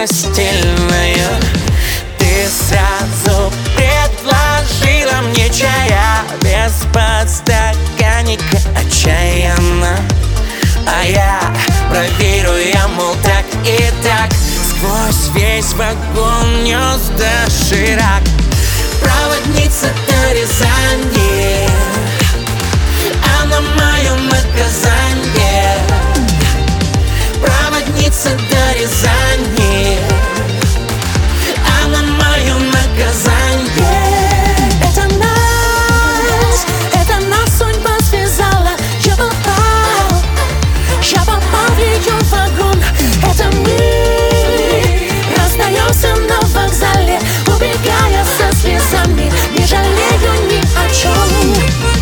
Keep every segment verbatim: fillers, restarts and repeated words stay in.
постельную. Ты сразу предложила мне чая без подстаканника отчаянно. А я проверю, я, мол, так и так сквозь весь вагон нес доширак. Проводница до Рязани, она мое наказание. Проводница до Рязани, она мое наказание. Это нас, это нас судьба связала. Я попал, я попал в ее вагон. Это мы расстаемся на вокзале, убегая со слезами, не жалею ни о чем.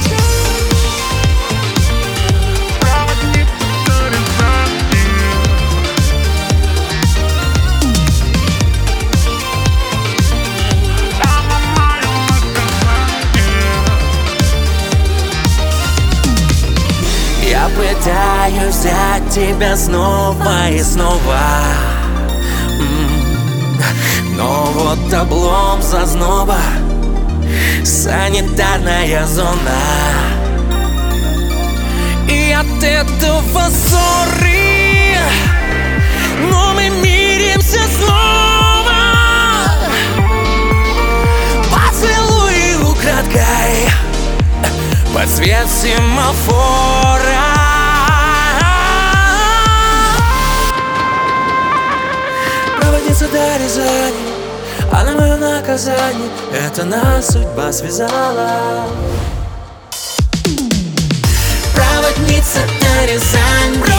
Я пытаюсь взять тебя снова и снова, но вот облом зазноба, санитарная зона. И от этого ссоры, но мы миримся снова. Поцелуй украдкой под свет семафора. Проводница до Рязани, она мое наказание. Это нас судьба связала. Проводница до Рязани.